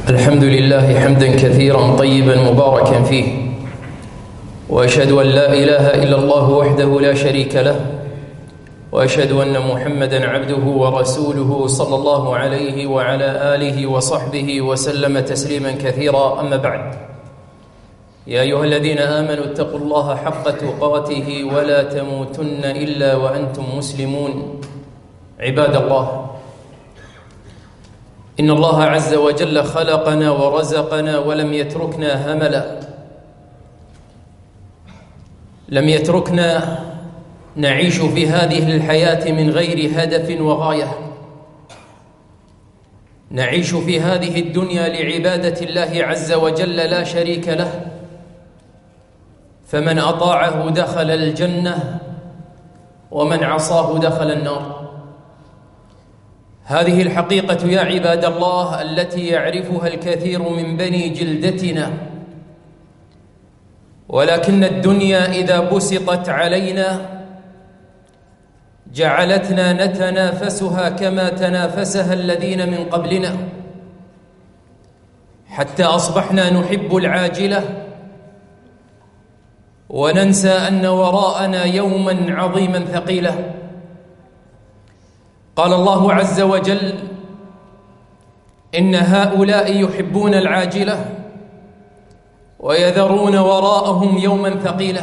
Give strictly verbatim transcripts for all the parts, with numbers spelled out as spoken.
الحمد لله حمدا كثيرا طيبا مباركا فيه، وأشهد أن لا إله إلا الله وحده لا شريك له، وأشهد أن محمدا عبده ورسوله صلى الله عليه وعلى آله وصحبه وسلم تسليما كثيرا. أما بعد، يا أيها الذين آمنوا اتقوا الله حق تقاته ولا تموتن إلا وأنتم مسلمون. عباد الله، إن الله عز وجل خلقنا ورزقنا ولم يتركنا هملا، لم يتركنا نعيش في هذه الحياة من غير هدف وغاية، نعيش في هذه الدنيا لعبادة الله عز وجل لا شريك له، فمن أطاعه دخل الجنة ومن عصاه دخل النار. هذه الحقيقة يا عباد الله التي يعرفها الكثير من بني جلدتنا، ولكن الدنيا إذا بسطت علينا جعلتنا نتنافسها كما تنافسها الذين من قبلنا، حتى أصبحنا نحب العاجلة وننسى أن وراءنا يوما عظيما ثقيلا. قال الله عز وجل: إن هؤلاء يحبون العاجلة ويذرون وراءهم يوما ثقيلا.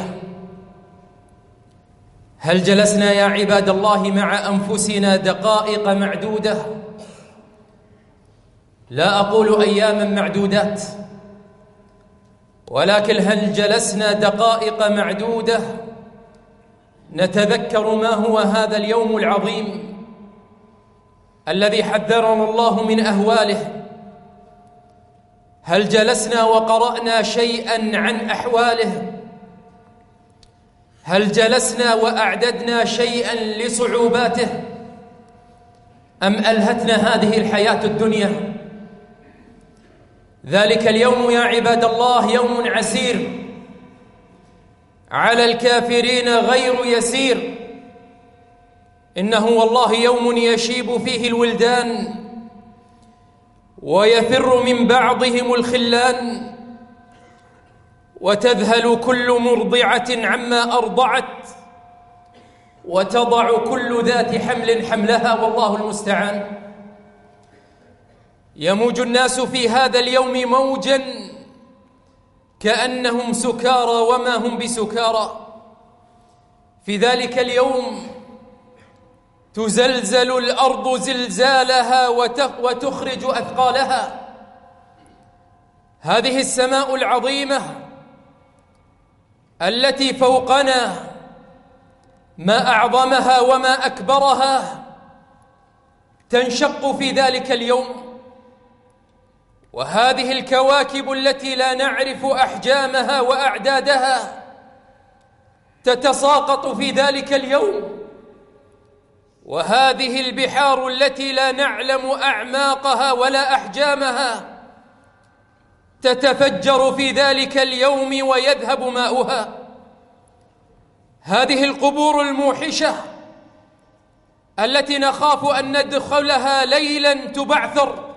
هل جلسنا يا عباد الله مع أنفسنا دقائق معدودة؟ لا أقول أياما معدودات، ولكن هل جلسنا دقائق معدودة نتذكر ما هو هذا اليوم العظيم الذي حذرنا الله من أهواله؟ هل جلسنا وقرأنا شيئا عن أحواله؟ هل جلسنا وأعددنا شيئا لصعوباته؟ أم ألهتنا هذه الحياة الدنيا؟ ذلك اليوم يا عباد الله يوم عسير على الكافرين غير يسير. إنه والله يوم يشيب فيه الولدان ويفر من بعضهم الخلان، وتذهل كل مرضعة عما أرضعت، وتضع كل ذات حمل حملها، والله المستعان. يموج الناس في هذا اليوم موجا كأنهم سكارى وما هم بسكارى. في ذلك اليوم تزلزل الأرض زلزالها وتخرج أثقالها. هذه السماء العظيمة التي فوقنا ما أعظمها وما أكبرها تنشق في ذلك اليوم، وهذه الكواكب التي لا نعرف أحجامها وأعدادها تتساقط في ذلك اليوم، وهذه البحار التي لا نعلم أعماقها ولا أحجامها تتفجر في ذلك اليوم ويذهب ماؤها. هذه القبور الموحشة التي نخاف أن ندخلها ليلا تبعثر،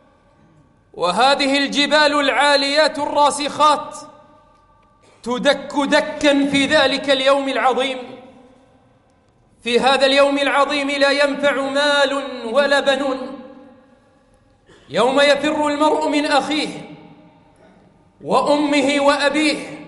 وهذه الجبال العاليات الراسخات تدك دكا في ذلك اليوم العظيم. في هذا اليوم العظيم لا ينفع مال ولا بنون، يوم يفر المرء من أخيه وأمه وأبيه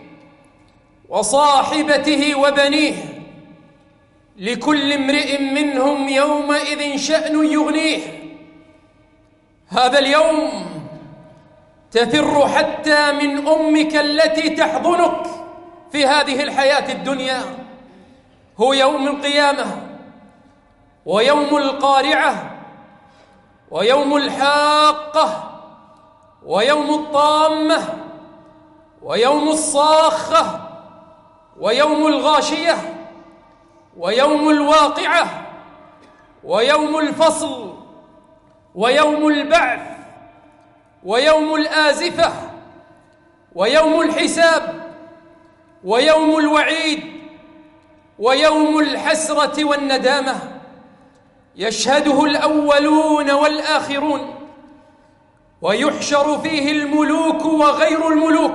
وصاحبته وبنيه، لكل امرئ منهم يومئذ شأن يغنيه. هذا اليوم تفر حتى من أمك التي تحضنك في هذه الحياة الدنيا. هو يوم القيامة، ويوم القارعة، ويوم الحاقة، ويوم الطامة، ويوم الصاخة، ويوم الغاشية، ويوم الواقعة، ويوم الفصل، ويوم البعث، ويوم الآزفة، ويوم الحساب، ويوم الوعيد، ويوم الحسرة والندامة. يشهده الأولون والآخرون، ويحشر فيه الملوك وغير الملوك،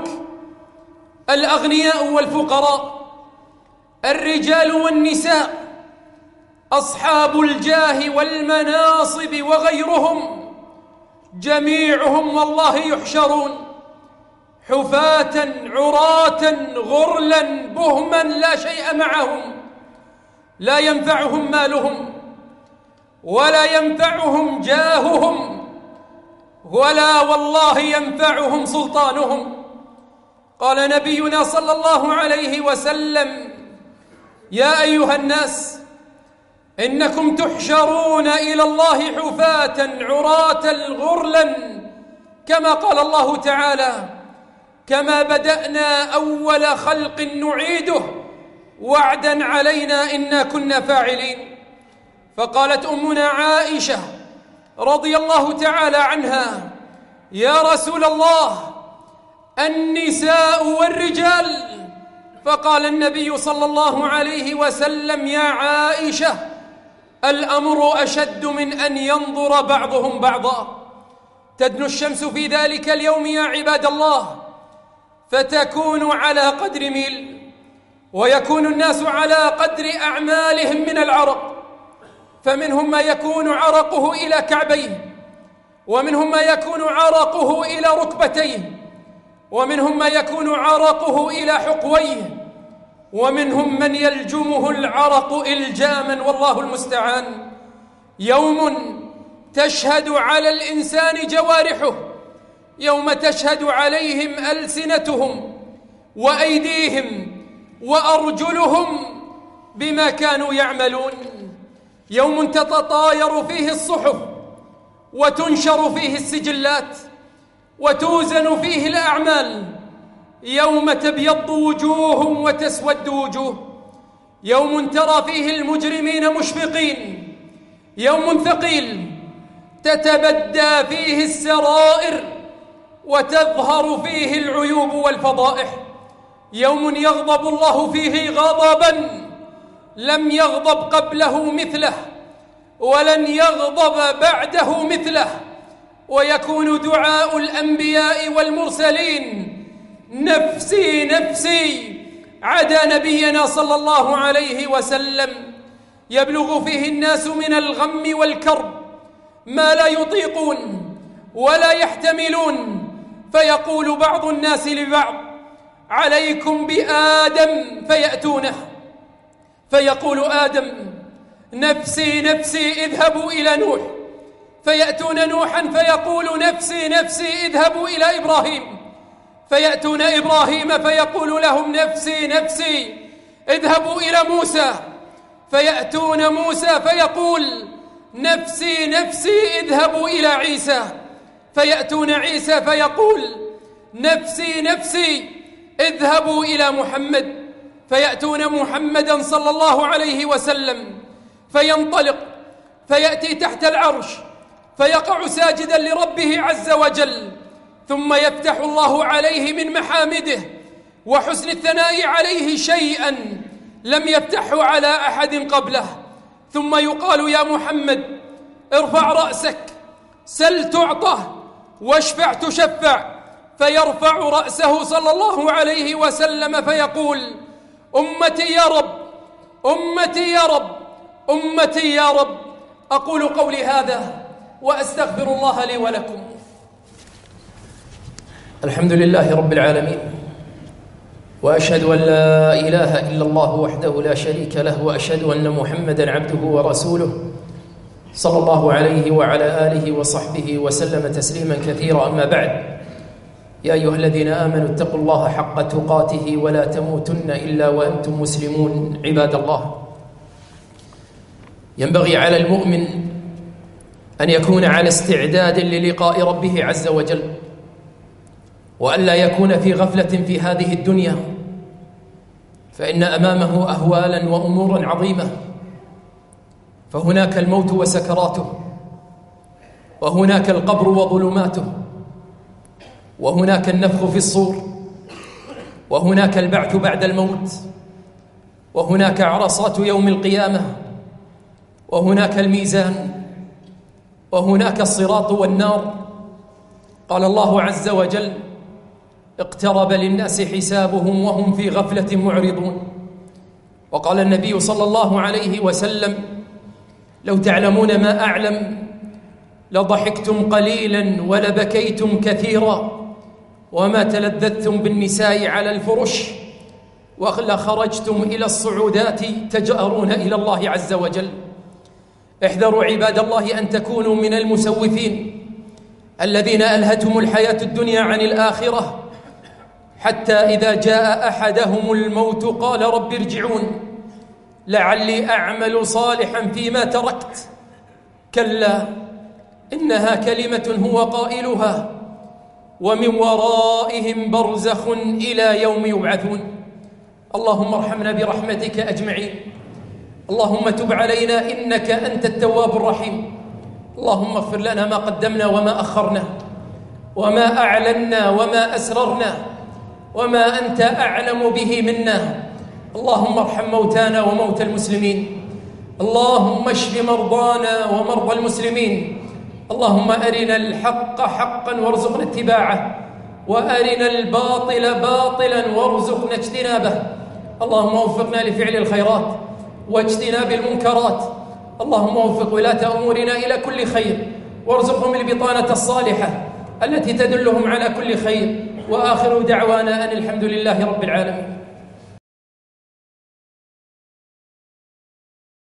الأغنياء والفقراء، الرجال والنساء، أصحاب الجاه والمناصب وغيرهم، جميعهم والله يحشرون حفاة عراة غرلا بهما لا شيء معهم، لا ينفعهم مالهم ولا ينفعهم جاههم ولا والله ينفعهم سلطانهم. قال نبينا صلى الله عليه وسلم: يا أيها الناس إنكم تحشرون إلى الله حفاة عراة غرلا، كما قال الله تعالى: كما بدأنا أول خلق نعيده وعدا علينا إنا كنا فاعلين. فقالت أمنا عائشة رضي الله تعالى عنها: يا رسول الله، النساء والرجال؟ فقال النبي صلى الله عليه وسلم: يا عائشة، الأمر أشد من أن ينظر بعضهم بعضا. تدنو الشمس في ذلك اليوم يا عباد الله، فتكون على قدر ميل، ويكون الناس على قدر أعمالهم من العرق، فمنهم ما يكون عرقه إلى كعبيه، ومنهم ما يكون عرقه إلى ركبتيه، ومنهم ما يكون عرقه إلى حقويه، ومنهم من يلجمه العرق إلجاما، والله المستعان. يوم تشهد على الإنسان جوارحه، يوم تشهد عليهم ألسنتهم وأيديهم وأرجلهم بما كانوا يعملون. يوم تتطاير فيه الصحف وتنشر فيه السجلات وتوزن فيه الأعمال. يوم تبيض وجوه وتسود وجوه، يوم ترى فيه المجرمين مشفقين، يوم ثقيل تتبدى فيه السرائر وتظهر فيه العيوب والفضائح، يوم يغضب الله فيه غضبا لم يغضب قبله مثله ولن يغضب بعده مثله، ويكون دعاء الأنبياء والمرسلين نفسي نفسي عدا نبينا صلى الله عليه وسلم. يبلغ فيه الناس من الغم والكرب ما لا يطيقون ولا يحتملون، فيقول بعض الناس لبعض: عليكم بآدم، فيأتونه، فيقول آدم: نفسي نفسي اذهبوا إلى نوح، فيأتون نوحا فيقول: نفسي نفسي اذهبوا إلى إبراهيم، فيأتون إبراهيم فيقول لهم: نفسي نفسي اذهبوا إلى موسى، فيأتون موسى فيقول: نفسي نفسي اذهبوا إلى عيسى، فيأتون عيسى فيقول: نفسي نفسي اذهبوا إلى محمد، فيأتون محمدا صلى الله عليه وسلم فينطلق فيأتي تحت العرش فيقع ساجدا لربه عز وجل، ثم يفتح الله عليه من محامده وحسن الثناء عليه شيئا لم يفتحه على أحد قبله، ثم يقال: يا محمد ارفع رأسك، سل تعطه، واشفع تشفع، فيرفع رأسه صلى الله عليه وسلم فيقول: أمتي يا رب، أمتي يا رب، أمتي يا رب. أقول قولي هذا وأستغفر الله لي ولكم. الحمد لله رب العالمين، وأشهد أن لا إله إلا الله وحده لا شريك له، وأشهد أن محمدًا عبده ورسوله صلى الله عليه وعلى آله وصحبه وسلم تسليمًا كثيرا. أما بعد، يا أيها الذين آمنوا اتقوا الله حق تقاته ولا تموتن إلا وأنتم مسلمون. عباد الله، ينبغي على المؤمن أن يكون على استعداد للقاء ربه عز وجل، وألا يكون في غفلة في هذه الدنيا، فإن أمامه أهوالا وأمور عظيمة. فهناك الموت وسكراته، وهناك القبر وظلماته، وهناك النفخ في الصور، وهناك البعث بعد الموت، وهناك عرصات يوم القيامة، وهناك الميزان، وهناك الصراط والنار، قال الله عز وجل: اقترب للناس حسابهم وهم في غفلة معرضون. وقال النبي صلى الله عليه وسلم: لو تعلمون ما أعلم لضحكتم قليلا ولبكيتم كثيرا وما تلذذتم بالنساء على الفرش ولخرجتم إلى الصعودات تجأرون إلى الله عز وجل. احذروا عباد الله أن تكونوا من المسوفين الذين ألهتهم الحياة الدنيا عن الآخرة، حتى إذا جاء أحدهم الموت قال رب ارجعون لعلي أعمل صالحا فيما تركت. كلا إنها كلمة هو قائلها ومن ورائهم برزخ إلى يوم يبعثون. اللهم ارحمنا برحمتك أجمعين. اللهم تب علينا إنك أنت التواب الرحيم. اللهم اغفر لنا ما قدمنا وما أخرنا وما أعلنا وما أسررنا وما أنت أعلم به منا. اللهم ارحم موتانا وموتى المسلمين. اللهم اشف مرضانا ومرضى المسلمين. اللهم أرنا الحق حقا وارزقنا اتباعه وأرنا الباطل باطلا وارزقنا اجتنابه. اللهم وفقنا لفعل الخيرات واجتناب المنكرات. اللهم وفق ولاة أمورنا إلى كل خير وارزقهم البطانة الصالحة التي تدلهم على كل خير. وآخر دعوانا أن الحمد لله رب العالمين.